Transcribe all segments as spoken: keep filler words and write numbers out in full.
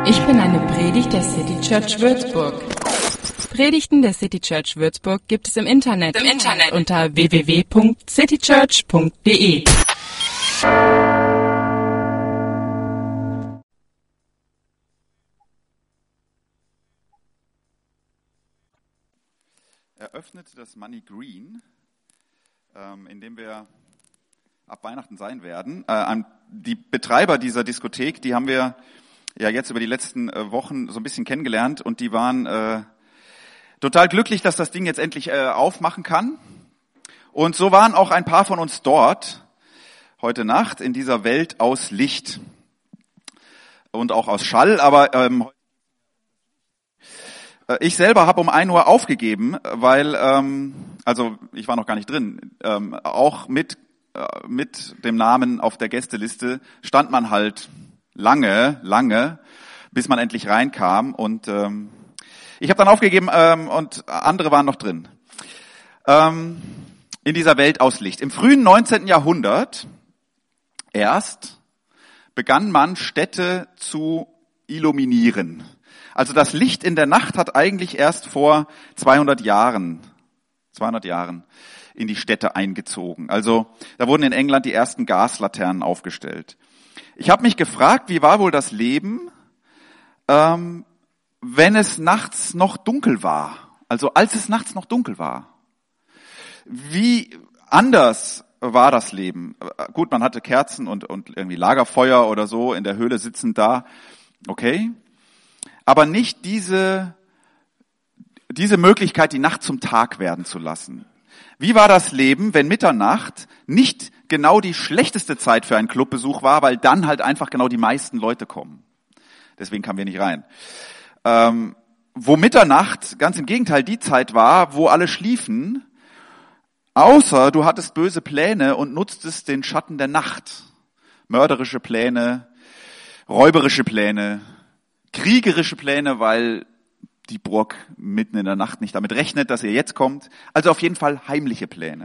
Ich bin eine Predigt der City Church Würzburg. Predigten der City Church Würzburg gibt es im Internet, Im Internet. unter w w w punkt citychurch punkt d e. Eröffnet das Money Green, ähm, in dem wir ab Weihnachten sein werden. Äh, die Betreiber dieser Diskothek, die haben wir ja jetzt über die letzten äh, Wochen so ein bisschen kennengelernt und die waren äh, total glücklich, dass das Ding jetzt endlich äh, aufmachen kann. Und so waren auch ein paar von uns dort heute Nacht in dieser Welt aus Licht und auch aus Schall, aber ähm, ich selber habe um ein Uhr aufgegeben, weil, ähm, also ich war noch gar nicht drin, ähm, auch mit, äh, mit dem Namen auf der Gästeliste stand man halt lange, lange, bis man endlich reinkam und ähm, ich habe dann aufgegeben ähm, und andere waren noch drin. Ähm, in dieser Welt aus Licht. Im frühen neunzehnten Jahrhundert erst begann man Städte zu illuminieren. Also das Licht in der Nacht hat eigentlich erst vor zweihundert Jahren, zweihundert Jahren in die Städte eingezogen. Also da wurden in England die ersten Gaslaternen aufgestellt. Ich habe mich gefragt, wie war wohl das Leben, ähm, wenn es nachts noch dunkel war? Also als es nachts noch dunkel war. Wie anders war das Leben? Gut, man hatte Kerzen und, und irgendwie Lagerfeuer oder so in der Höhle sitzend da. Okay. Aber nicht diese, diese Möglichkeit, die Nacht zum Tag werden zu lassen. Wie war das Leben, wenn Mitternacht nicht genau die schlechteste Zeit für einen Clubbesuch war, weil dann halt einfach genau die meisten Leute kommen. Deswegen kamen wir nicht rein. Ähm, wo Mitternacht ganz im Gegenteil die Zeit war, wo alle schliefen, außer du hattest böse Pläne und nutztest den Schatten der Nacht. Mörderische Pläne, räuberische Pläne, kriegerische Pläne, weil die Burg mitten in der Nacht nicht damit rechnet, dass ihr jetzt kommt. Also auf jeden Fall heimliche Pläne.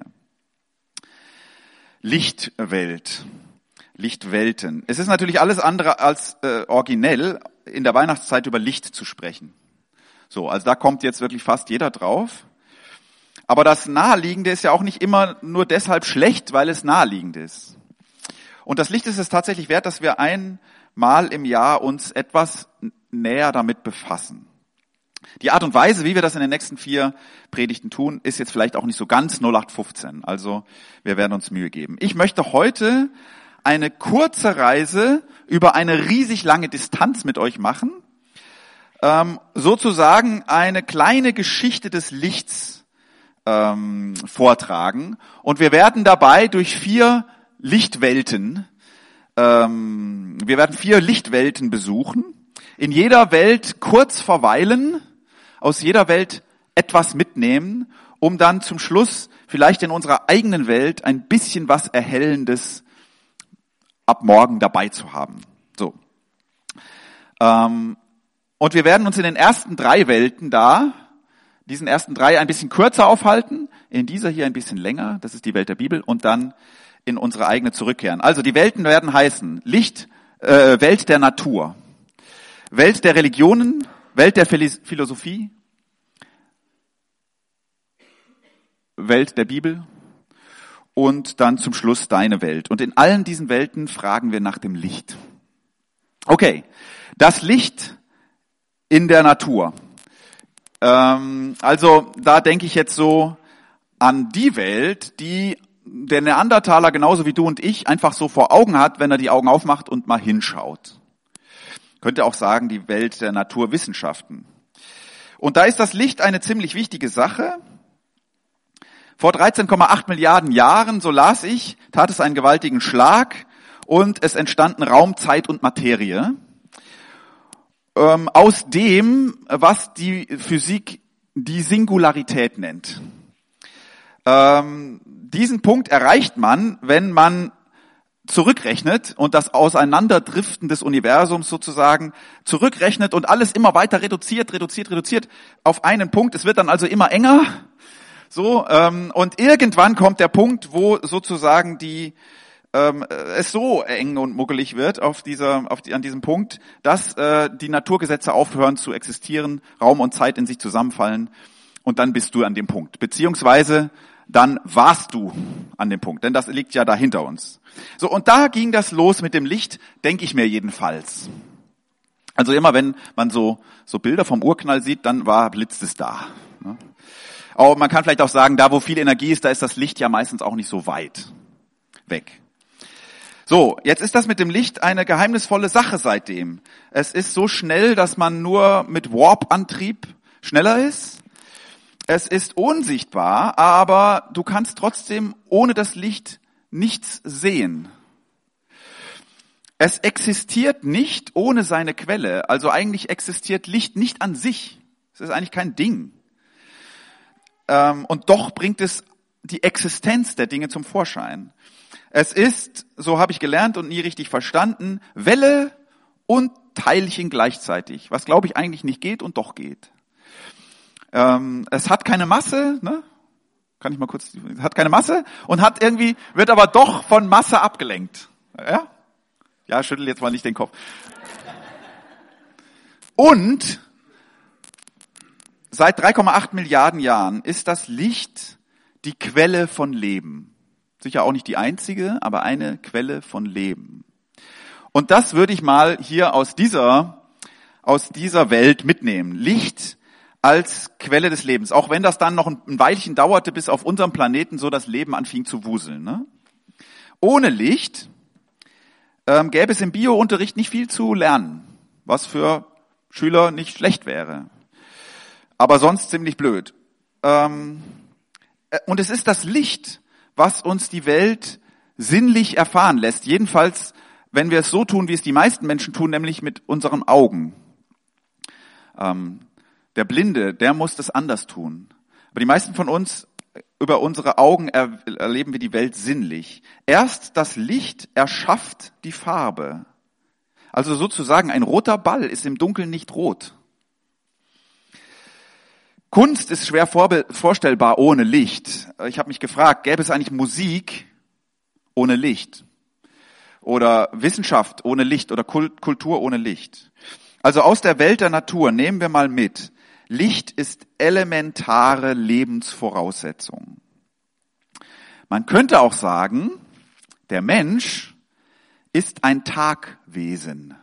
Lichtwelt, Lichtwelten. Es ist natürlich alles andere als äh, originell, in der Weihnachtszeit über Licht zu sprechen. So, also da kommt jetzt wirklich fast jeder drauf. Aber das Naheliegende ist ja auch nicht immer nur deshalb schlecht, weil es naheliegend ist. Und das Licht ist es tatsächlich wert, dass wir einmal im Jahr uns etwas näher damit befassen. Die Art und Weise, wie wir das in den nächsten vier Predigten tun, ist jetzt vielleicht auch nicht so ganz null acht fünfzehn. Also wir werden uns Mühe geben. Ich möchte heute eine kurze Reise über eine riesig lange Distanz mit euch machen. Ähm, sozusagen eine kleine Geschichte des Lichts ähm, vortragen. Und wir werden dabei durch vier Lichtwelten, ähm, wir werden vier Lichtwelten besuchen. In jeder Welt kurz verweilen, aus jeder Welt etwas mitnehmen, um dann zum Schluss vielleicht in unserer eigenen Welt ein bisschen was Erhellendes ab morgen dabei zu haben. So. Ähm, und wir werden uns in den ersten drei Welten da, diesen ersten drei ein bisschen kürzer aufhalten, in dieser hier ein bisschen länger, das ist die Welt der Bibel, und dann in unsere eigene zurückkehren. Also die Welten werden heißen Licht, äh, Welt der Natur, Welt der Religionen, Welt der Philosophie, Welt der Bibel und dann zum Schluss deine Welt. Und in allen diesen Welten fragen wir nach dem Licht. Okay, das Licht in der Natur. Ähm, also da denke ich jetzt so an die Welt, die der Neandertaler genauso wie du und ich einfach so vor Augen hat, wenn er die Augen aufmacht und mal hinschaut. Könnte auch sagen, die Welt der Naturwissenschaften. Und da ist das Licht eine ziemlich wichtige Sache. Vor dreizehn Komma acht Milliarden Jahren, so las ich, tat es einen gewaltigen Schlag und es entstanden Raum, Zeit und Materie. Ähm, aus dem, was die Physik die Singularität nennt. Ähm, diesen Punkt erreicht man, wenn man zurückrechnet und das Auseinanderdriften des Universums sozusagen zurückrechnet und alles immer weiter reduziert, reduziert, reduziert auf einen Punkt. Es wird dann also immer enger. So, ähm, und irgendwann kommt der Punkt, wo sozusagen die ähm, es so eng und muckelig wird auf dieser, auf die, an diesem Punkt, dass äh, die Naturgesetze aufhören zu existieren, Raum und Zeit in sich zusammenfallen und dann bist du an dem Punkt. Beziehungsweise dann warst du an dem Punkt, denn das liegt ja da hinter uns. So, und da ging das los mit dem Licht, denke ich mir jedenfalls. Also immer wenn man so so Bilder vom Urknall sieht, dann war blitzt es da. Aber man kann vielleicht auch sagen, da wo viel Energie ist, da ist das Licht ja meistens auch nicht so weit weg. So, jetzt ist das mit dem Licht eine geheimnisvolle Sache seitdem. Es ist so schnell, dass man nur mit Warp-Antrieb schneller ist. Es ist unsichtbar, aber du kannst trotzdem ohne das Licht nichts sehen. Es existiert nicht ohne seine Quelle. Also eigentlich existiert Licht nicht an sich. Es ist eigentlich kein Ding. Ähm, und doch bringt es die Existenz der Dinge zum Vorschein. Es ist, so habe ich gelernt und nie richtig verstanden, Welle und Teilchen gleichzeitig. Was glaube ich eigentlich nicht geht und doch geht. Ähm, es hat keine Masse, ne? Kann ich mal kurz, es hat keine Masse und hat irgendwie, wird aber doch von Masse abgelenkt. Ja? Ja, schüttel jetzt mal nicht den Kopf. Und seit drei Komma acht Milliarden Jahren ist das Licht die Quelle von Leben. Sicher auch nicht die einzige, aber eine Quelle von Leben. Und das würde ich mal hier aus dieser, aus dieser Welt mitnehmen. Licht als Quelle des Lebens. Auch wenn das dann noch ein Weilchen dauerte, bis auf unserem Planeten so das Leben anfing zu wuseln. Ne? Ohne Licht ähm, gäbe es im Bio-Unterricht nicht viel zu lernen, was für Schüler nicht schlecht wäre. Aber sonst ziemlich blöd. Ähm, und es ist das Licht, was uns die Welt sinnlich erfahren lässt. Jedenfalls, wenn wir es so tun, wie es die meisten Menschen tun, nämlich mit unseren Augen. Ähm, Der Blinde, der muss das anders tun. Aber die meisten von uns, über unsere Augen er, erleben wir die Welt sinnlich. Erst das Licht erschafft die Farbe. Also sozusagen ein roter Ball ist im Dunkeln nicht rot. Kunst ist schwer vorbe- vorstellbar ohne Licht. Ich habe mich gefragt, gäbe es eigentlich Musik ohne Licht? Oder Wissenschaft ohne Licht oder Kult- Kultur ohne Licht? Also aus der Welt der Natur nehmen wir mal mit. Licht ist elementare Lebensvoraussetzung. Man könnte auch sagen, der Mensch ist ein Tagwesen.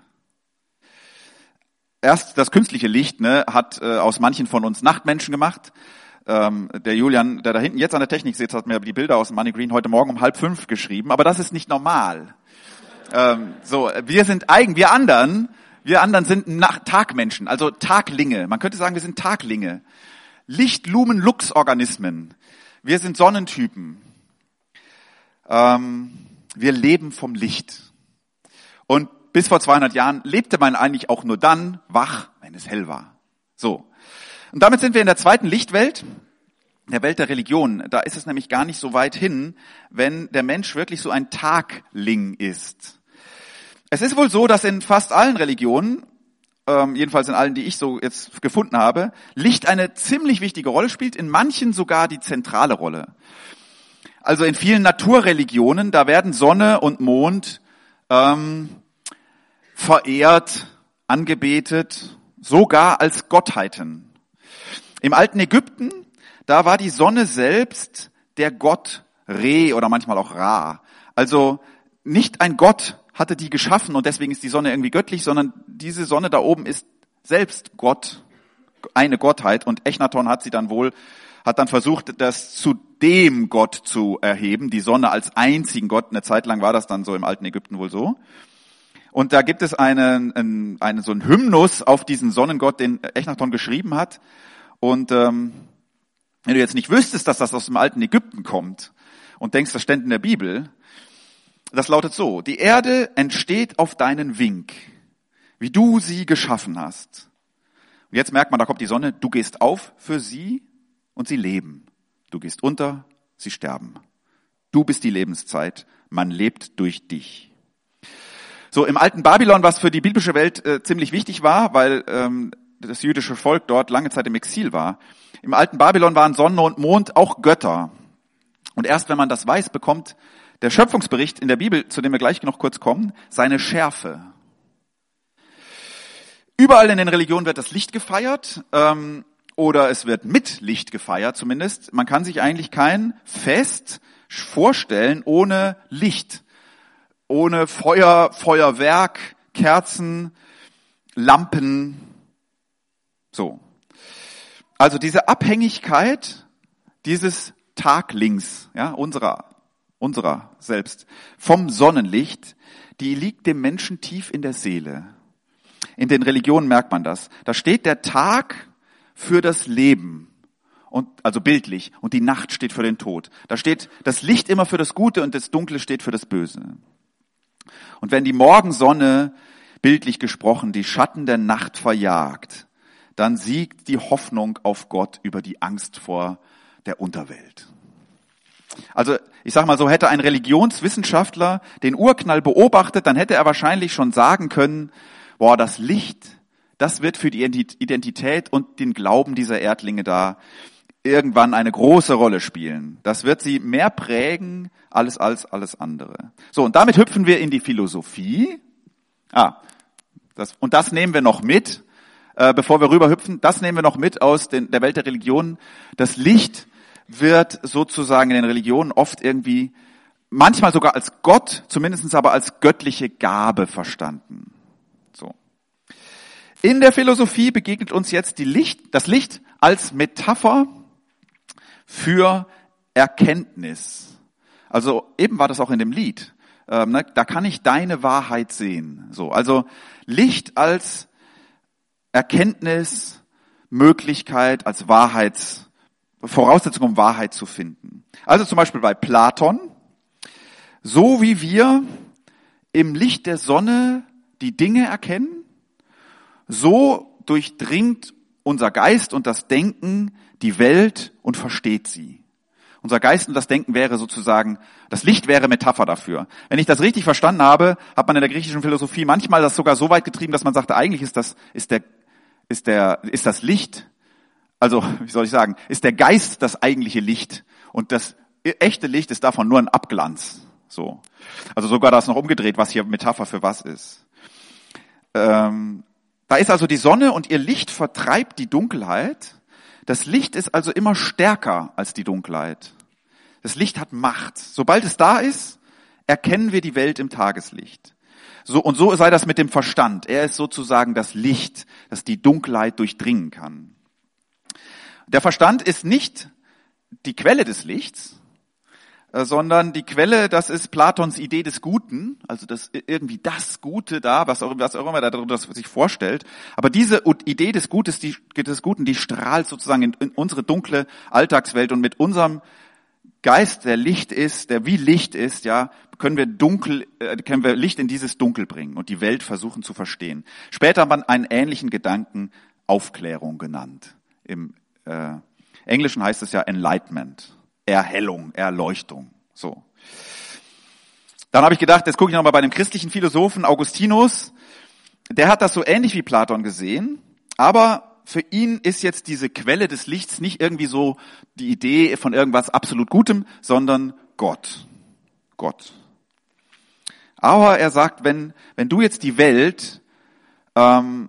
Erst das künstliche Licht ne, hat äh, aus manchen von uns Nachtmenschen gemacht. Ähm, der Julian, der da hinten jetzt an der Technik sitzt, hat mir die Bilder aus dem Money Green heute Morgen um halb fünf geschrieben. Aber das ist nicht normal. Ähm, so, wir sind eigen, wir anderen... Wir anderen sind Nacht- Tagmenschen, also Taglinge. Man könnte sagen, wir sind Taglinge. Licht-Lumen-Lux-Organismen. Wir sind Sonnentypen. Ähm, wir leben vom Licht. Und bis vor zweihundert Jahren lebte man eigentlich auch nur dann wach, wenn es hell war. So. Und damit sind wir in der zweiten Lichtwelt, der Welt der Religion. Da ist es nämlich gar nicht so weit hin, wenn der Mensch wirklich so ein Tagling ist. Es ist wohl so, dass in fast allen Religionen, ähm, jedenfalls in allen, die ich so jetzt gefunden habe, Licht eine ziemlich wichtige Rolle spielt, in manchen sogar die zentrale Rolle. Also in vielen Naturreligionen, da werden Sonne und Mond ähm, verehrt, angebetet, sogar als Gottheiten. Im alten Ägypten, da war die Sonne selbst der Gott Re oder manchmal auch Ra. Also nicht ein Gott hatte die geschaffen und deswegen ist die Sonne irgendwie göttlich, sondern diese Sonne da oben ist selbst Gott, eine Gottheit. Und Echnaton hat sie dann wohl, hat dann versucht, das zu dem Gott zu erheben, die Sonne als einzigen Gott. Eine Zeit lang war das dann so im alten Ägypten wohl so. Und da gibt es einen, einen, einen so einen Hymnus auf diesen Sonnengott, den Echnaton geschrieben hat. Und ähm, wenn du jetzt nicht wüsstest, dass das aus dem alten Ägypten kommt und denkst, das stände in der Bibel, das lautet so: Die Erde entsteht auf deinen Wink, wie du sie geschaffen hast. Und jetzt merkt man, da kommt die Sonne. Du gehst auf für sie und sie leben. Du gehst unter, sie sterben. Du bist die Lebenszeit. Man lebt durch dich. So, im alten Babylon, was für die biblische Welt äh, ziemlich wichtig war, weil ähm, das jüdische Volk dort lange Zeit im Exil war. Im alten Babylon waren Sonne und Mond auch Götter. Und erst wenn man das weiß, bekommt der Schöpfungsbericht in der Bibel, zu dem wir gleich noch kurz kommen, seine Schärfe. Überall in den Religionen wird das Licht gefeiert, ähm, oder es wird mit Licht gefeiert zumindest. Man kann sich eigentlich kein Fest vorstellen ohne Licht, ohne Feuer, Feuerwerk, Kerzen, Lampen, so. Also diese Abhängigkeit dieses Taglings, ja, unserer, unserer selbst, vom Sonnenlicht, die liegt dem Menschen tief in der Seele. In den Religionen merkt man das. Da steht der Tag für das Leben, und also bildlich, und die Nacht steht für den Tod. Da steht das Licht immer für das Gute und das Dunkle steht für das Böse. Und wenn die Morgensonne, bildlich gesprochen, die Schatten der Nacht verjagt, dann siegt die Hoffnung auf Gott über die Angst vor der Unterwelt. Also ich sag mal so, hätte ein Religionswissenschaftler den Urknall beobachtet, dann hätte er wahrscheinlich schon sagen können, boah, das Licht, das wird für die Identität und den Glauben dieser Erdlinge da irgendwann eine große Rolle spielen. Das wird sie mehr prägen alles als alles andere. So, und damit hüpfen wir in die Philosophie. Ah, das, und das nehmen wir noch mit, äh, bevor wir rüberhüpfen, das nehmen wir noch mit aus den, der Welt der Religionen. Das Licht wird sozusagen in den Religionen oft irgendwie, manchmal sogar als Gott, zumindest aber als göttliche Gabe verstanden. So. In der Philosophie begegnet uns jetzt die Licht, das Licht als Metapher für Erkenntnis. Also eben war das auch in dem Lied. Ähm, ne, da kann ich deine Wahrheit sehen. So, also Licht als Erkenntnis, Möglichkeit, als Wahrheits, Voraussetzung, um Wahrheit zu finden. Also zum Beispiel bei Platon, so wie wir im Licht der Sonne die Dinge erkennen, so durchdringt unser Geist und das Denken die Welt und versteht sie. Unser Geist und das Denken wäre sozusagen, das Licht wäre Metapher dafür. Wenn ich das richtig verstanden habe, hat man in der griechischen Philosophie manchmal das sogar so weit getrieben, dass man sagte, eigentlich ist das, ist der, ist der, ist das Licht, also, wie soll ich sagen, ist der Geist das eigentliche Licht und das echte Licht ist davon nur ein Abglanz. So. Also sogar das noch umgedreht, was hier Metapher für was ist. Ähm, da ist also die Sonne und ihr Licht vertreibt die Dunkelheit. Das Licht ist also immer stärker als die Dunkelheit. Das Licht hat Macht. Sobald es da ist, erkennen wir die Welt im Tageslicht. So, und so sei das mit dem Verstand. Er ist sozusagen das Licht, das die Dunkelheit durchdringen kann. Der Verstand ist nicht die Quelle des Lichts, sondern die Quelle, das ist Platons Idee des Guten, also das irgendwie das Gute da, was auch, was auch immer er darunter sich vorstellt. Aber diese Idee des Gutes, die, des Guten, die strahlt sozusagen in, in unsere dunkle Alltagswelt und mit unserem Geist, der Licht ist, der wie Licht ist, ja, können wir dunkel, äh, können wir Licht in dieses Dunkel bringen und die Welt versuchen zu verstehen. Später hat man einen ähnlichen Gedanken Aufklärung genannt. Im äh, Englischen heißt es ja Enlightenment. Erhellung, Erleuchtung. So. Dann habe ich gedacht, jetzt gucke ich nochmal bei dem christlichen Philosophen Augustinus. Der hat das so ähnlich wie Platon gesehen, aber für ihn ist jetzt diese Quelle des Lichts nicht irgendwie so die Idee von irgendwas absolut Gutem, sondern Gott. Gott. Aber er sagt, wenn, wenn du jetzt die Welt ähm,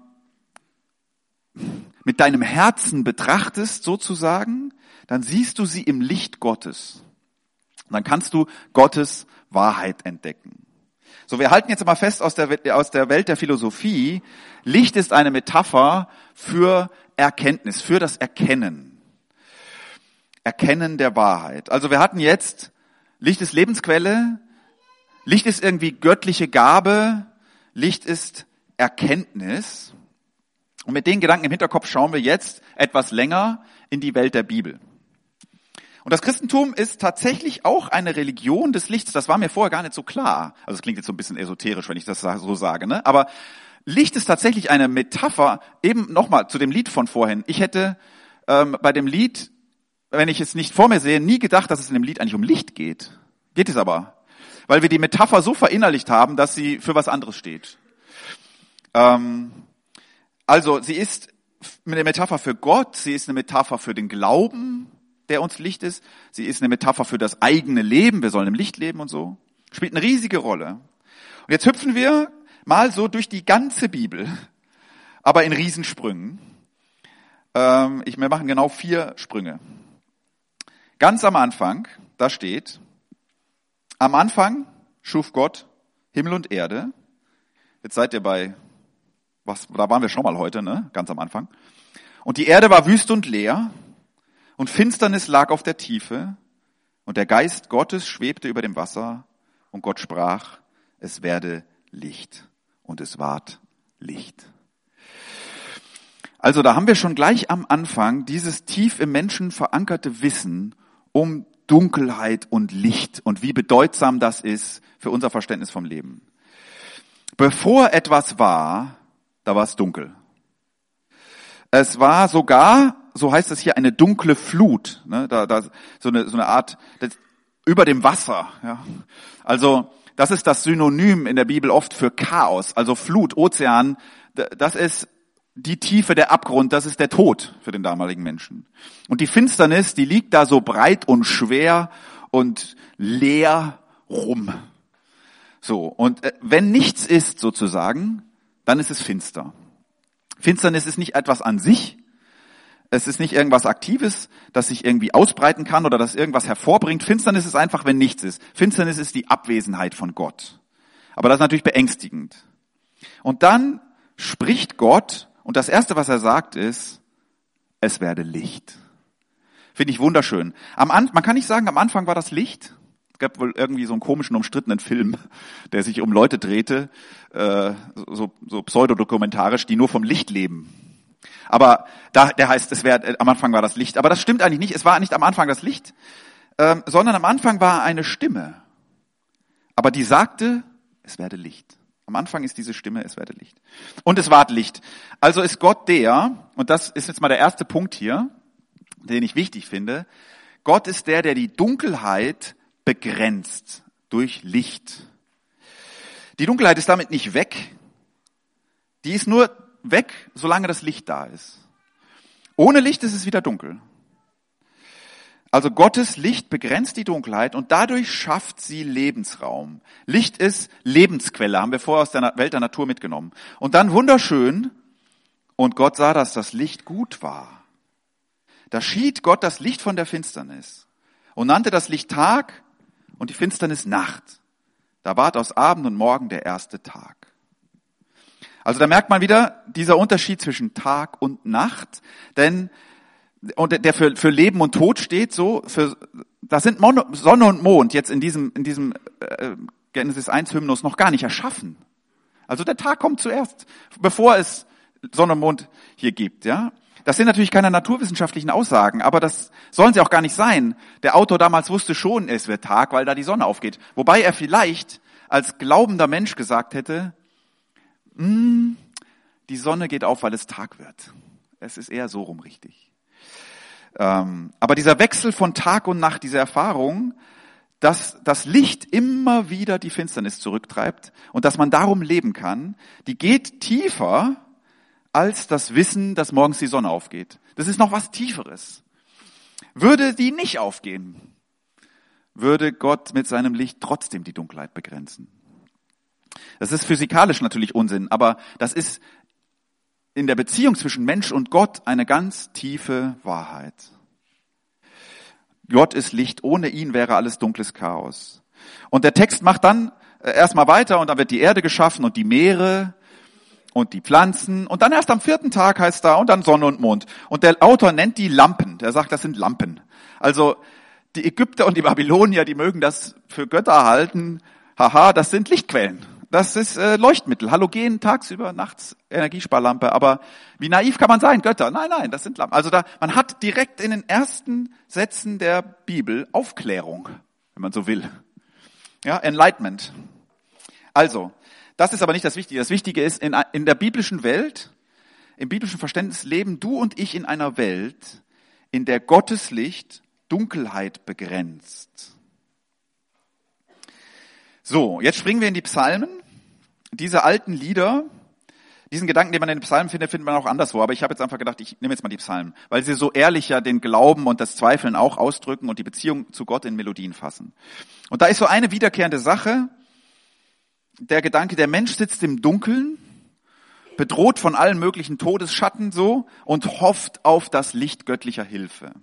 mit deinem Herzen betrachtest sozusagen, dann siehst du sie im Licht Gottes. Und dann kannst du Gottes Wahrheit entdecken. So, wir halten jetzt mal fest aus der, aus der Welt der Philosophie, Licht ist eine Metapher für Erkenntnis, für das Erkennen. Erkennen der Wahrheit. Also wir hatten jetzt, Licht ist Lebensquelle, Licht ist irgendwie göttliche Gabe, Licht ist Erkenntnis. Und mit den Gedanken im Hinterkopf schauen wir jetzt etwas länger in die Welt der Bibel. Und das Christentum ist tatsächlich auch eine Religion des Lichts. Das war mir vorher gar nicht so klar. Also es klingt jetzt so ein bisschen esoterisch, wenn ich das so sage, ne? Aber Licht ist tatsächlich eine Metapher, eben nochmal zu dem Lied von vorhin. Ich hätte ähm, bei dem Lied, wenn ich es nicht vor mir sehe, nie gedacht, dass es in dem Lied eigentlich um Licht geht. Geht es aber. Weil wir die Metapher so verinnerlicht haben, dass sie für was anderes steht. Ähm, also sie ist eine Metapher für Gott, sie ist eine Metapher für den Glauben, der uns Licht ist. Sie ist eine Metapher für das eigene Leben. Wir sollen im Licht leben und so. Spielt eine riesige Rolle. Und jetzt hüpfen wir mal so durch die ganze Bibel, aber in Riesensprüngen. Ähm, ich, wir machen genau vier Sprünge. Ganz am Anfang, da steht, am Anfang schuf Gott Himmel und Erde. Jetzt seid ihr bei, was, da waren wir schon mal heute, ne? Ganz am Anfang. Und die Erde war wüst und leer und Finsternis lag auf der Tiefe und der Geist Gottes schwebte über dem Wasser und Gott sprach, es werde Licht und es ward Licht. Also da haben wir schon gleich am Anfang dieses tief im Menschen verankerte Wissen um Dunkelheit und Licht und wie bedeutsam das ist für unser Verständnis vom Leben. Bevor etwas war, da war es dunkel. Es war sogar, so heißt es hier, eine dunkle Flut, ne, da, da, so eine, so eine Art das, über dem Wasser. Ja. Also das ist das Synonym in der Bibel oft für Chaos, also Flut, Ozean. Das ist die Tiefe, der Abgrund, das ist der Tod für den damaligen Menschen. Und die Finsternis, die liegt da so breit und schwer und leer rum. So, und wenn nichts ist sozusagen, dann ist es finster. Finsternis ist nicht etwas an sich, es ist nicht irgendwas Aktives, das sich irgendwie ausbreiten kann oder das irgendwas hervorbringt. Finsternis ist einfach, wenn nichts ist. Finsternis ist die Abwesenheit von Gott. Aber das ist natürlich beängstigend. Und dann spricht Gott und das Erste, was er sagt, ist, es werde Licht. Finde ich wunderschön. Am An- man kann nicht sagen, am Anfang war das Licht. Es gab wohl irgendwie so einen komischen, umstrittenen Film, der sich um Leute drehte, äh, so, so pseudodokumentarisch, die nur vom Licht leben. Aber da, der heißt, es wäre, am Anfang war das Licht. Aber das stimmt eigentlich nicht. Es war nicht am Anfang das Licht, ähm, sondern am Anfang war eine Stimme. Aber die sagte, es werde Licht. Am Anfang ist diese Stimme, es werde Licht. Und es ward Licht. Also ist Gott der, und das ist jetzt mal der erste Punkt hier, den ich wichtig finde, Gott ist der, der die Dunkelheit begrenzt durch Licht. Die Dunkelheit ist damit nicht weg. Die ist nur weg, solange das Licht da ist. Ohne Licht ist es wieder dunkel. Also Gottes Licht begrenzt die Dunkelheit und dadurch schafft sie Lebensraum. Licht ist Lebensquelle, haben wir vorher aus der Welt der Natur mitgenommen. Und dann wunderschön, und Gott sah, dass das Licht gut war. Da schied Gott das Licht von der Finsternis und nannte das Licht Tag und die Finsternis Nacht. Da ward aus Abend und Morgen der erste Tag. Also da merkt man wieder dieser Unterschied zwischen Tag und Nacht, denn und der für, für Leben und Tod steht, so für das sind Mon- Sonne und Mond jetzt in diesem in diesem äh, Genesis eins Hymnus noch gar nicht erschaffen. Also der Tag kommt zuerst, bevor es Sonne und Mond hier gibt, ja? Das sind natürlich keine naturwissenschaftlichen Aussagen, aber das sollen sie auch gar nicht sein. Der Autor damals wusste schon, es wird Tag, weil da die Sonne aufgeht. Wobei er vielleicht als glaubender Mensch gesagt hätte, mm, die Sonne geht auf, weil es Tag wird. Es ist eher so rum richtig. Ähm, aber dieser Wechsel von Tag und Nacht, diese Erfahrung, dass das Licht immer wieder die Finsternis zurücktreibt und dass man darum leben kann, die geht tiefer als das Wissen, dass morgens die Sonne aufgeht. Das ist noch was Tieferes. Würde die nicht aufgehen, würde Gott mit seinem Licht trotzdem die Dunkelheit begrenzen. Das ist physikalisch natürlich Unsinn, aber das ist in der Beziehung zwischen Mensch und Gott eine ganz tiefe Wahrheit. Gott ist Licht, ohne ihn wäre alles dunkles Chaos. Und der Text macht dann erstmal weiter und dann wird die Erde geschaffen und die Meere und die Pflanzen und dann erst am vierten Tag heißt da und dann Sonne und Mond. Und der Autor nennt die Lampen, der sagt, das sind Lampen. Also die Ägypter und die Babylonier, die mögen das für Götter halten, haha, das sind Lichtquellen. Das ist äh, Leuchtmittel, Halogen, tagsüber, nachts Energiesparlampe. Aber wie naiv kann man sein? Götter? Nein, nein, das sind Lampen. Also da, man hat direkt in den ersten Sätzen der Bibel Aufklärung, wenn man so will. Ja, Enlightenment. Also, das ist aber nicht das Wichtige. Das Wichtige ist, in, in der biblischen Welt, im biblischen Verständnis leben du und ich in einer Welt, in der Gottes Licht Dunkelheit begrenzt. So, jetzt springen wir in die Psalmen. Diese alten Lieder, Diesen Gedanken, den man in den Psalmen findet, findet man auch anderswo. Aber ich habe jetzt einfach gedacht, ich nehme jetzt mal die Psalmen, weil sie so ehrlich ja den Glauben und das Zweifeln auch ausdrücken und die Beziehung zu Gott in Melodien fassen. Und da ist so eine wiederkehrende Sache, der Gedanke, der Mensch sitzt im Dunkeln, bedroht von allen möglichen Todesschatten so und hofft auf das Licht göttlicher Hilfe.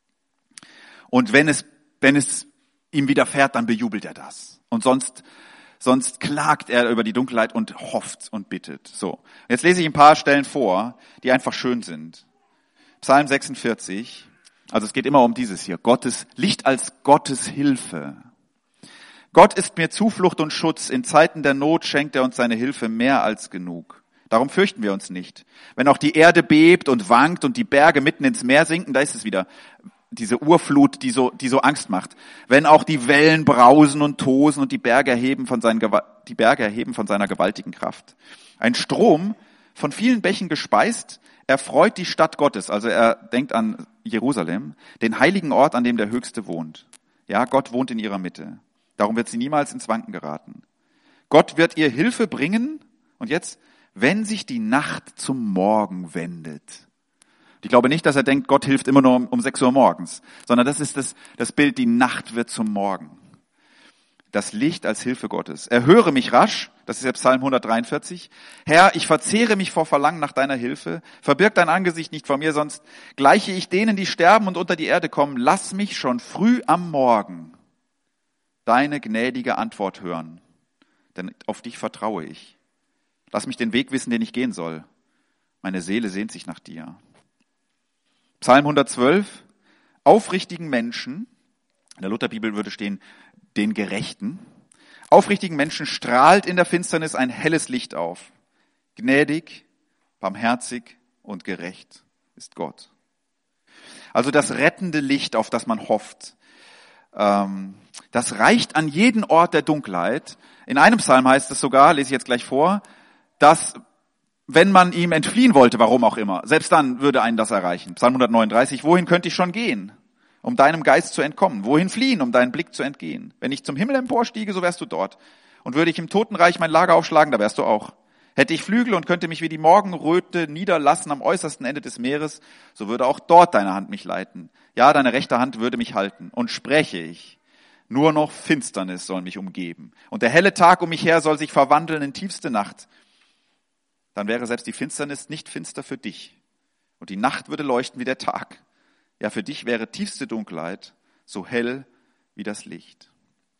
Und wenn es, wenn es ihm widerfährt, dann bejubelt er das. Und sonst Sonst klagt er über die Dunkelheit und hofft und bittet. So, jetzt lese ich ein paar Stellen vor, die einfach schön sind. Psalm sechsundvierzig, also es geht immer um dieses hier, Gottes Licht als Gottes Hilfe. Gott ist mir Zuflucht und Schutz, in Zeiten der Not schenkt er uns seine Hilfe mehr als genug. Darum fürchten wir uns nicht. Wenn auch die Erde bebt und wankt und die Berge mitten ins Meer sinken, da ist es wieder. Diese Urflut, die so, die so Angst macht. Wenn auch die Wellen brausen und tosen und die Berge erheben von seinen, die Berge erheben von seiner gewaltigen Kraft. Ein Strom, von vielen Bächen gespeist, erfreut die Stadt Gottes. Also er denkt an Jerusalem, den heiligen Ort, an dem der Höchste wohnt. Ja, Gott wohnt in ihrer Mitte. Darum wird sie niemals ins Wanken geraten. Gott wird ihr Hilfe bringen. Und jetzt, wenn sich die Nacht zum Morgen wendet. Ich glaube nicht, dass er denkt, Gott hilft immer nur um, um sechs Uhr morgens, sondern das ist das, das Bild, die Nacht wird zum Morgen. Das Licht als Hilfe Gottes. Erhöre mich rasch, das ist der Psalm hundertdreiundvierzig. Herr, ich verzehre mich vor Verlangen nach deiner Hilfe. Verbirg dein Angesicht nicht vor mir, sonst gleiche ich denen, die sterben und unter die Erde kommen. Lass mich schon früh am Morgen deine gnädige Antwort hören, denn auf dich vertraue ich. Lass mich den Weg wissen, den ich gehen soll. Meine Seele sehnt sich nach dir. Psalm hundertzwölf, aufrichtigen Menschen, in der Lutherbibel würde stehen, den Gerechten, aufrichtigen Menschen strahlt in der Finsternis ein helles Licht auf. Gnädig, barmherzig und gerecht ist Gott. Also das rettende Licht, auf das man hofft, ähm, das reicht an jeden Ort der Dunkelheit. In einem Psalm heißt es sogar, lese ich jetzt gleich vor, dass wenn man ihm entfliehen wollte, warum auch immer, selbst dann würde einen das erreichen. Psalm hundertneununddreißig, wohin könnte ich schon gehen, um deinem Geist zu entkommen? Wohin fliehen, um deinen Blick zu entgehen? Wenn ich zum Himmel emporstiege, so wärst du dort. Und würde ich im Totenreich mein Lager aufschlagen, da wärst du auch. Hätte ich Flügel und könnte mich wie die Morgenröte niederlassen am äußersten Ende des Meeres, so würde auch dort deine Hand mich leiten. Ja, deine rechte Hand würde mich halten. Und spreche ich, nur noch Finsternis soll mich umgeben. Und der helle Tag um mich her soll sich verwandeln in tiefste Nacht. Dann wäre selbst die Finsternis nicht finster für dich. Und die Nacht würde leuchten wie der Tag. Ja, für dich wäre tiefste Dunkelheit so hell wie das Licht.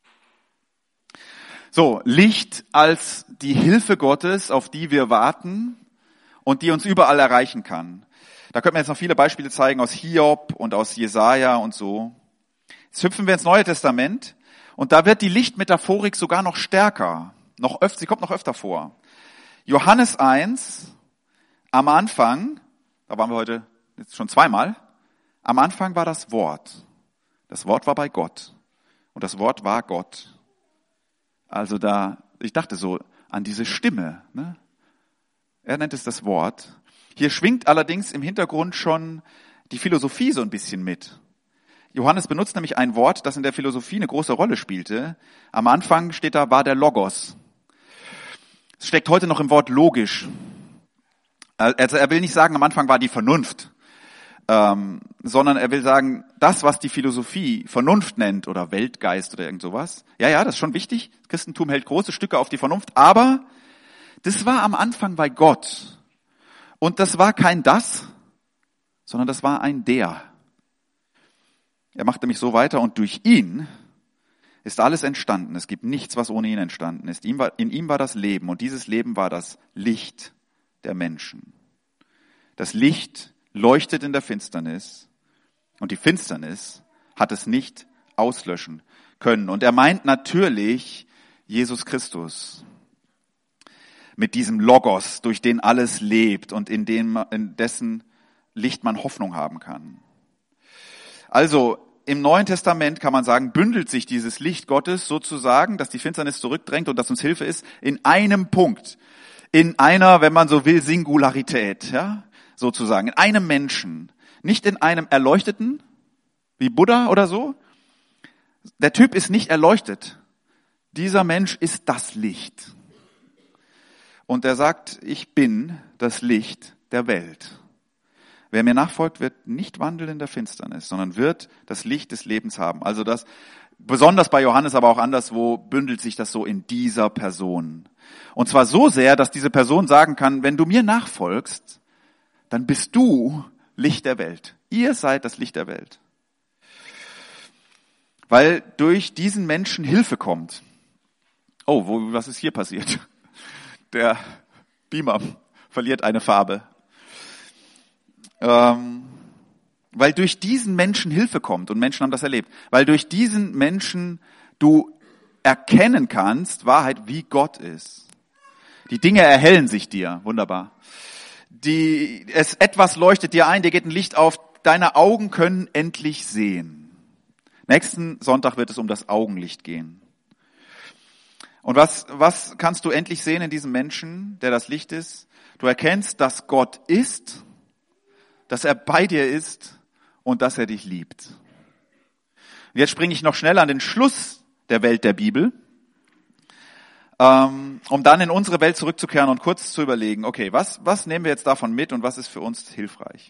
So, Licht als die Hilfe Gottes, auf die wir warten und die uns überall erreichen kann. Da könnte man jetzt noch viele Beispiele zeigen aus Hiob und aus Jesaja und so. Jetzt hüpfen wir ins Neue Testament und da wird die Lichtmetaphorik sogar noch stärker. Noch öfter, sie kommt noch öfter vor. Johannes eins, am Anfang, da waren wir heute jetzt schon zweimal, am Anfang war das Wort. Das Wort war bei Gott und das Wort war Gott. Also da, ich dachte so an diese Stimme, ne? Er nennt es das Wort. Hier schwingt allerdings im Hintergrund schon die Philosophie so ein bisschen mit. Johannes benutzt nämlich ein Wort, das in der Philosophie eine große Rolle spielte. Am Anfang steht da, war der Logos. Es steckt heute noch im Wort logisch. Also er will nicht sagen, am Anfang war die Vernunft, ähm, sondern er will sagen, das, was die Philosophie Vernunft nennt oder Weltgeist oder irgend sowas. Ja, ja, das ist schon wichtig. Das Christentum hält große Stücke auf die Vernunft, aber das war am Anfang bei Gott. Und das war kein das, sondern das war ein der. Er macht nämlich so weiter und durch ihn ist alles entstanden. Es gibt nichts, was ohne ihn entstanden ist. In ihm war das Leben und dieses Leben war das Licht der Menschen. Das Licht leuchtet in der Finsternis und die Finsternis hat es nicht auslöschen können. Und er meint natürlich Jesus Christus mit diesem Logos, durch den alles lebt und in, dem, in dessen Licht man Hoffnung haben kann. Also im Neuen Testament kann man sagen, bündelt sich dieses Licht Gottes sozusagen, dass die Finsternis zurückdrängt und dass uns Hilfe ist, in einem Punkt, in einer, wenn man so will, Singularität, ja, sozusagen, in einem Menschen, nicht in einem Erleuchteten, wie Buddha oder so. Der Typ ist nicht erleuchtet. Dieser Mensch ist das Licht. Und er sagt, ich bin das Licht der Welt. Wer mir nachfolgt, wird nicht wandeln in der Finsternis, sondern wird das Licht des Lebens haben. Also das, besonders bei Johannes, aber auch anderswo, bündelt sich das so in dieser Person. Und zwar so sehr, dass diese Person sagen kann, wenn du mir nachfolgst, dann bist du Licht der Welt. Ihr seid das Licht der Welt. Weil durch diesen Menschen Hilfe kommt. Oh, wo, was ist hier passiert? Der Beamer verliert eine Farbe. Ähm, weil durch diesen Menschen Hilfe kommt, und Menschen haben das erlebt, weil durch diesen Menschen du erkennen kannst, Wahrheit, wie Gott ist. Die Dinge erhellen sich dir, wunderbar. Die, es etwas leuchtet dir ein, dir geht ein Licht auf, deine Augen können endlich sehen. Nächsten Sonntag wird es um das Augenlicht gehen. Und was, was kannst du endlich sehen in diesem Menschen, der das Licht ist? Du erkennst, dass Gott ist, dass er bei dir ist und dass er dich liebt. Und jetzt springe ich noch schnell an den Schluss der Welt der Bibel, ähm, um dann in unsere Welt zurückzukehren und kurz zu überlegen, okay, was, was nehmen wir jetzt davon mit und was ist für uns hilfreich?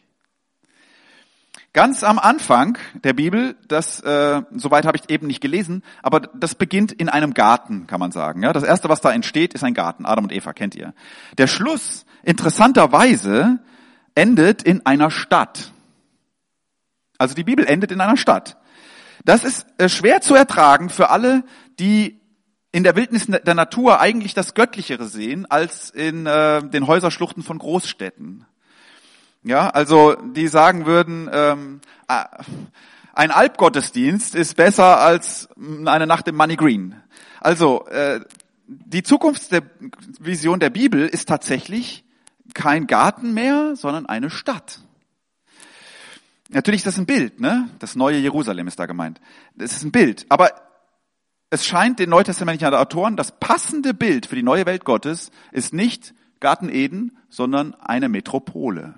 Ganz am Anfang der Bibel, das äh, soweit habe ich eben nicht gelesen, aber das beginnt in einem Garten, kann man sagen. Ja, das erste, was da entsteht, ist ein Garten. Adam und Eva kennt ihr. Der Schluss, interessanterweise, endet in einer Stadt. Also die Bibel endet in einer Stadt. Das ist äh, schwer zu ertragen für alle, die in der Wildnis der Natur eigentlich das Göttlichere sehen als in äh, den Häuserschluchten von Großstädten. Ja, also die sagen würden, ähm, ein Alpgottesdienst ist besser als eine Nacht im Money Green. Also äh, die Zukunftsvision der Bibel ist tatsächlich kein Garten mehr, sondern eine Stadt. Natürlich ist das ein Bild, ne? Das neue Jerusalem ist da gemeint. Das ist ein Bild, aber es scheint den neutestamentlichen Autoren, das passende Bild für die neue Welt Gottes ist nicht Garten Eden, sondern eine Metropole.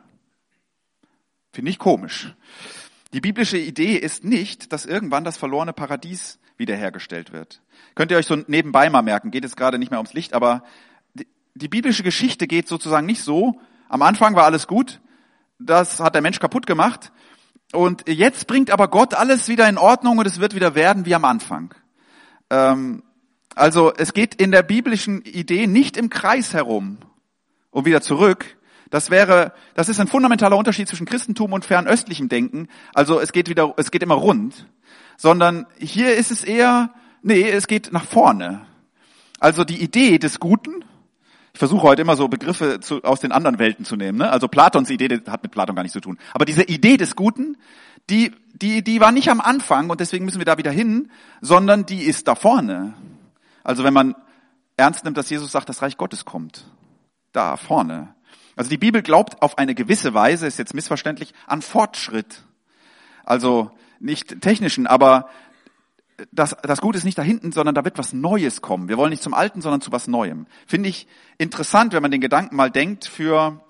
Finde ich komisch. Die biblische Idee ist nicht, dass irgendwann das verlorene Paradies wiederhergestellt wird. Könnt ihr euch so nebenbei mal merken, geht jetzt gerade nicht mehr ums Licht, aber die, die biblische Geschichte geht sozusagen nicht so, am Anfang war alles gut, das hat der Mensch kaputt gemacht und jetzt bringt aber Gott alles wieder in Ordnung und es wird wieder werden wie am Anfang. Ähm, also es geht in der biblischen Idee nicht im Kreis herum und wieder zurück. Das wäre, das ist ein fundamentaler Unterschied zwischen Christentum und fernöstlichem Denken. Also es geht wieder, es geht immer rund, sondern hier ist es eher, nee, es geht nach vorne. Also die Idee des Guten. Ich versuche heute immer so Begriffe zu, aus den anderen Welten zu nehmen. Ne? Also Platons Idee, das hat mit Platon gar nichts zu tun. Aber diese Idee des Guten, die, die, die war nicht am Anfang und deswegen müssen wir da wieder hin, sondern die ist da vorne. Also wenn man ernst nimmt, dass Jesus sagt, das Reich Gottes kommt, da vorne. Also die Bibel glaubt auf eine gewisse Weise, ist jetzt missverständlich, an Fortschritt. Also nicht technischen, aber das, das Gute ist nicht da hinten, sondern da wird was Neues kommen. Wir wollen nicht zum Alten, sondern zu was Neuem. Finde ich interessant, wenn man den Gedanken mal denkt, für,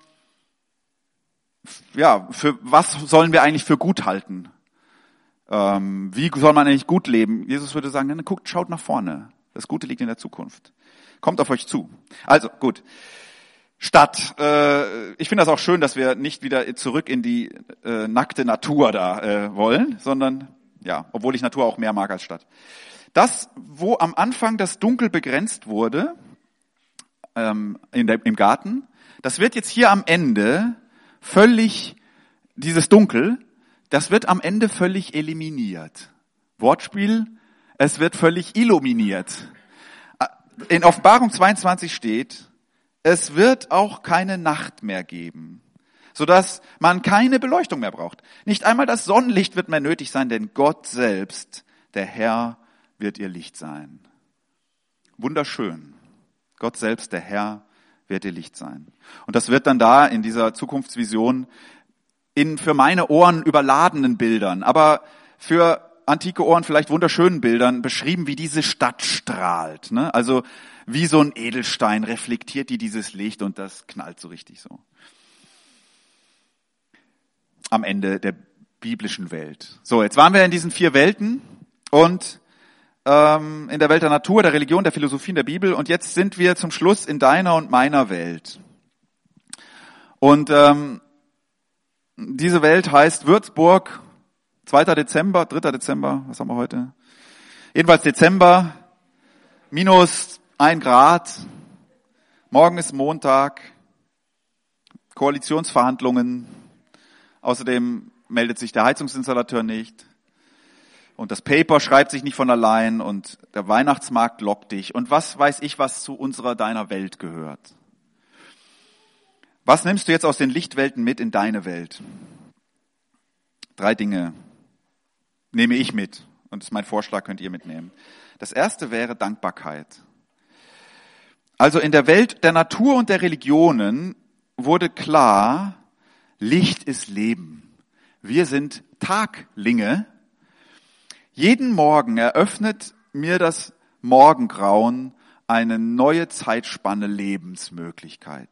ja, für was sollen wir eigentlich für gut halten? Ähm, wie soll man eigentlich gut leben? Jesus würde sagen, dann guckt, schaut nach vorne. Das Gute liegt in der Zukunft. Kommt auf euch zu. Also, gut. Stadt. Äh, ich finde das auch schön, dass wir nicht wieder zurück in die äh, nackte Natur da äh, wollen, sondern, ja, obwohl ich Natur auch mehr mag als Stadt. Das, wo am Anfang das Dunkel begrenzt wurde, ähm, in der, im Garten, das wird jetzt hier am Ende völlig, dieses Dunkel, das wird am Ende völlig eliminiert. Wortspiel, es wird völlig illuminiert. In Offenbarung zweiundzwanzig steht, es wird auch keine Nacht mehr geben, sodass man keine Beleuchtung mehr braucht. Nicht einmal das Sonnenlicht wird mehr nötig sein, denn Gott selbst, der Herr, wird ihr Licht sein. Wunderschön. Gott selbst, der Herr, wird ihr Licht sein. Und das wird dann da in dieser Zukunftsvision in für meine Ohren überladenen Bildern, aber für antike Ohren vielleicht wunderschönen Bildern beschrieben, wie diese Stadt strahlt. Ne? Also wie so ein Edelstein reflektiert die dieses Licht und das knallt so richtig so. Am Ende der biblischen Welt. So, jetzt waren wir in diesen vier Welten und ähm, in der Welt der Natur, der Religion, der Philosophie, in der Bibel. Und jetzt sind wir zum Schluss in deiner und meiner Welt. Und ähm, diese Welt heißt Würzburg, zweiter Dezember, dritter Dezember, was haben wir heute? Jedenfalls Dezember, minus ein Grad, morgen ist Montag, Koalitionsverhandlungen, außerdem meldet sich der Heizungsinstallateur nicht und das Paper schreibt sich nicht von allein und der Weihnachtsmarkt lockt dich und was weiß ich, was zu unserer, deiner Welt gehört. Was nimmst du jetzt aus den Lichtwelten mit in deine Welt? Drei Dinge nehme ich mit und das ist mein Vorschlag, könnt ihr mitnehmen. Das erste wäre Dankbarkeit. Also in der Welt der Natur und der Religionen wurde klar, Licht ist Leben. Wir sind Taglinge. Jeden Morgen eröffnet mir das Morgengrauen eine neue Zeitspanne Lebensmöglichkeit.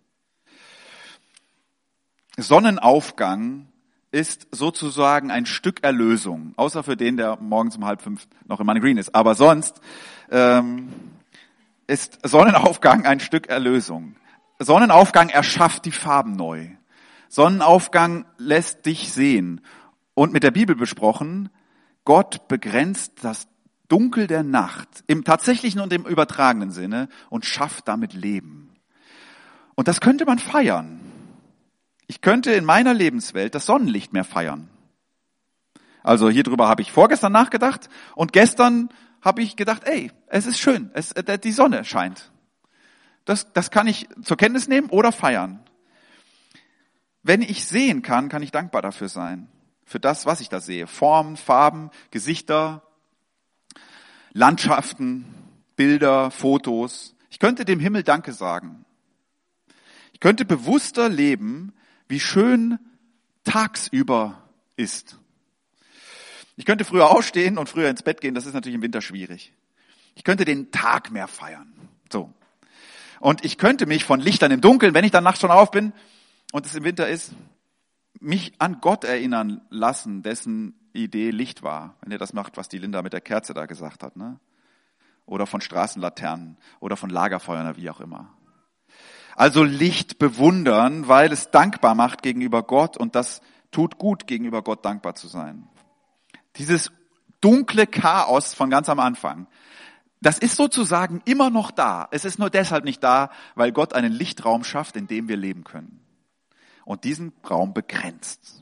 Sonnenaufgang ist sozusagen ein Stück Erlösung, außer für den, der morgens um halb fünf noch im Money Green ist. Aber sonst ähm, ist Sonnenaufgang ein Stück Erlösung. Sonnenaufgang erschafft die Farben neu. Sonnenaufgang lässt dich sehen. Und mit der Bibel besprochen, Gott begrenzt das Dunkel der Nacht im tatsächlichen und im übertragenen Sinne und schafft damit Leben. Und das könnte man feiern. Ich könnte in meiner Lebenswelt das Sonnenlicht mehr feiern. Also hier drüber habe ich vorgestern nachgedacht und gestern habe ich gedacht, ey, es ist schön, es, die Sonne scheint. Das, das kann ich zur Kenntnis nehmen oder feiern. Wenn ich sehen kann, kann ich dankbar dafür sein. Für das, was ich da sehe. Formen, Farben, Gesichter, Landschaften, Bilder, Fotos. Ich könnte dem Himmel Danke sagen. Ich könnte bewusster leben, wie schön tagsüber ist. Ich könnte früher aufstehen und früher ins Bett gehen, das ist natürlich im Winter schwierig. Ich könnte den Tag mehr feiern. So. Und ich könnte mich von Lichtern im Dunkeln, wenn ich dann nachts schon auf bin und es im Winter ist, mich an Gott erinnern lassen, dessen Idee Licht war. Wenn ihr das macht, was die Linda mit der Kerze da gesagt hat, ne? Oder von Straßenlaternen oder von Lagerfeuern oder wie auch immer. Also Licht bewundern, weil es dankbar macht gegenüber Gott und das tut gut, gegenüber Gott dankbar zu sein. Dieses dunkle Chaos von ganz am Anfang, das ist sozusagen immer noch da. Es ist nur deshalb nicht da, weil Gott einen Lichtraum schafft, in dem wir leben können. Und diesen Raum begrenzt.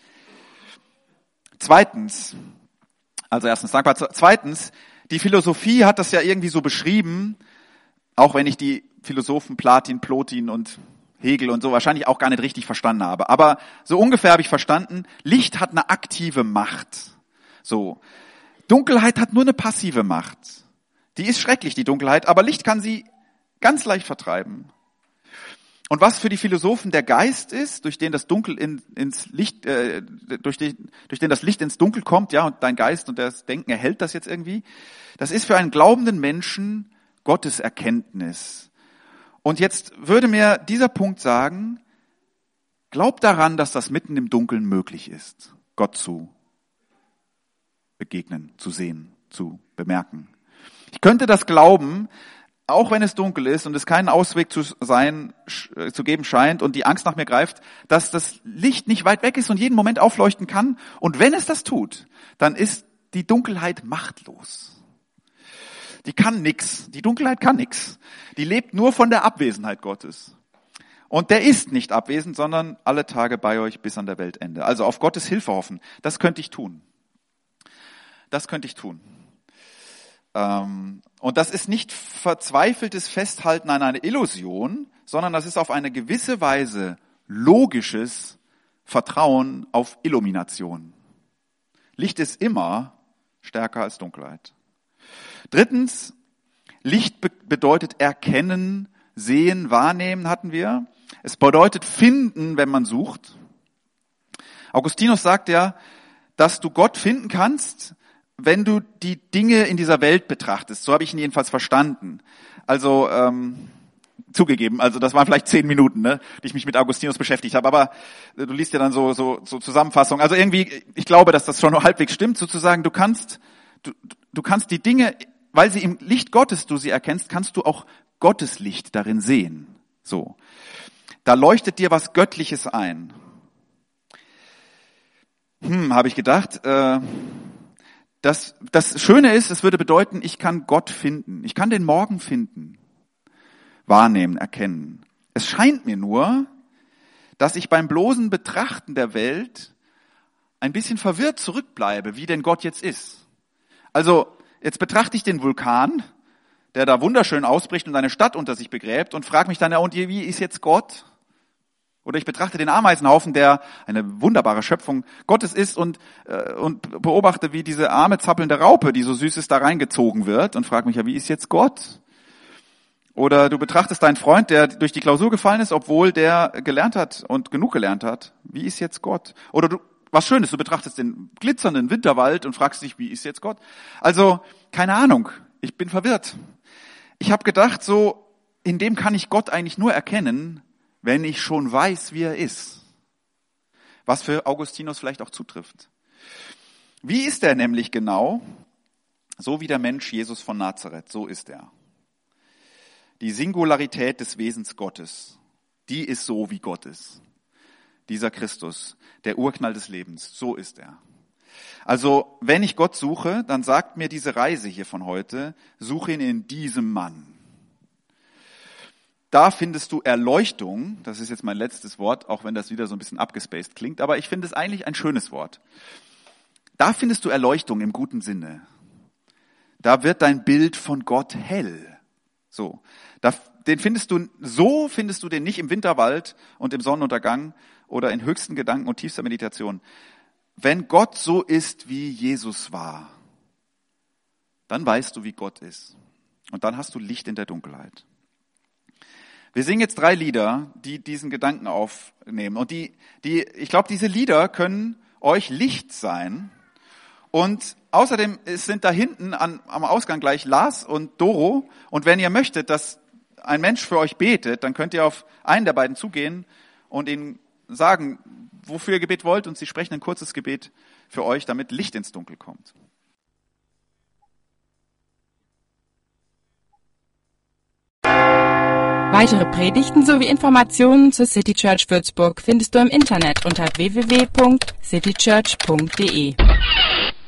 Zweitens, also erstens dankbar. Zweitens, die Philosophie hat das ja irgendwie so beschrieben, auch wenn ich die Philosophen Platin, Plotin und Hegel und so wahrscheinlich auch gar nicht richtig verstanden habe. Aber so ungefähr habe ich verstanden, Licht hat eine aktive Macht. So, Dunkelheit hat nur eine passive Macht. Die ist schrecklich, die Dunkelheit, aber Licht kann sie ganz leicht vertreiben. Und was für die Philosophen der Geist ist, durch den das Dunkel in, ins Licht, äh, durch, die, durch den das Licht ins Dunkel kommt, ja, und dein Geist und das Denken erhält das jetzt irgendwie, das ist für einen glaubenden Menschen Gottes Erkenntnis. Und jetzt würde mir dieser Punkt sagen, glaub daran, dass das mitten im Dunkeln möglich ist, Gott zu begegnen, zu sehen, zu bemerken. Ich könnte das glauben, auch wenn es dunkel ist und es keinen Ausweg zu sein, zu geben scheint und die Angst nach mir greift, dass das Licht nicht weit weg ist und jeden Moment aufleuchten kann. Und wenn es das tut, dann ist die Dunkelheit machtlos. Die kann nix. Die Dunkelheit kann nix. Die lebt nur von der Abwesenheit Gottes. Und der ist nicht abwesend, sondern alle Tage bei euch bis an der Weltende. Also auf Gottes Hilfe hoffen. Das könnte ich tun. Das könnte ich tun. Und das ist nicht verzweifeltes Festhalten an einer Illusion, sondern das ist auf eine gewisse Weise logisches Vertrauen auf Illumination. Licht ist immer stärker als Dunkelheit. Drittens, Licht be- bedeutet erkennen, sehen, wahrnehmen hatten wir. Es bedeutet finden, wenn man sucht. Augustinus sagt ja, dass du Gott finden kannst, wenn du die Dinge in dieser Welt betrachtest. So habe ich ihn jedenfalls verstanden. Also ähm, zugegeben, also das waren vielleicht zehn Minuten, ne, die ich mich mit Augustinus beschäftigt habe. Aber du liest ja dann so so, so Zusammenfassungen. Also irgendwie, ich glaube, dass das schon halbwegs stimmt, sozusagen. Du kannst, du, du kannst die Dinge, weil sie im Licht Gottes du sie erkennst, kannst du auch Gottes Licht darin sehen. So. Da leuchtet dir was Göttliches ein. Hm, habe ich gedacht, äh, das, das Schöne ist, es würde bedeuten, ich kann Gott finden. Ich kann den Morgen finden, wahrnehmen, erkennen. Es scheint mir nur, dass ich beim bloßen Betrachten der Welt ein bisschen verwirrt zurückbleibe, wie denn Gott jetzt ist. Also, jetzt betrachte ich den Vulkan, der da wunderschön ausbricht und eine Stadt unter sich begräbt und frage mich dann, ja, und wie ist jetzt Gott? Oder ich betrachte den Ameisenhaufen, der eine wunderbare Schöpfung Gottes ist und, äh, und beobachte, wie diese arme, zappelnde Raupe, die so süß ist, da reingezogen wird und frage mich, ja, wie ist jetzt Gott? Oder du betrachtest deinen Freund, der durch die Klausur gefallen ist, obwohl der gelernt hat und genug gelernt hat. Wie ist jetzt Gott? Oder du, was Schönes, du betrachtest den glitzernden Winterwald und fragst dich, wie ist jetzt Gott? Also, keine Ahnung, ich bin verwirrt. Ich habe gedacht, so, in dem kann ich Gott eigentlich nur erkennen, wenn ich schon weiß, wie er ist. Was für Augustinus vielleicht auch zutrifft. Wie ist er nämlich genau? So wie der Mensch Jesus von Nazareth, so ist er. Die Singularität des Wesens Gottes, die ist so, wie Gott ist. Dieser Christus, der Urknall des Lebens, so ist er. Also, wenn ich Gott suche, dann sagt mir diese Reise hier von heute, suche ihn in diesem Mann. Da findest du Erleuchtung, das ist jetzt mein letztes Wort, auch wenn das wieder so ein bisschen abgespaced klingt, aber ich finde es eigentlich ein schönes Wort. Da findest du Erleuchtung im guten Sinne. Da wird dein Bild von Gott hell. So, da, den findest du, so findest du den nicht im Winterwald und im Sonnenuntergang oder in höchsten Gedanken und tiefster Meditation. Wenn Gott so ist, wie Jesus war, dann weißt du, wie Gott ist. Und dann hast du Licht in der Dunkelheit. Wir singen jetzt drei Lieder, die diesen Gedanken aufnehmen. Und die, die, ich glaube, diese Lieder können euch Licht sein. Und außerdem sind da hinten an, am Ausgang gleich Lars und Doro. Und wenn ihr möchtet, dass ein Mensch für euch betet, dann könnt ihr auf einen der beiden zugehen und ihnen sagen, wofür ihr Gebet wollt. Und sie sprechen ein kurzes Gebet für euch, damit Licht ins Dunkel kommt. Weitere Predigten sowie Informationen zur City Church Würzburg findest du im Internet unter w w w punkt city church punkt d e.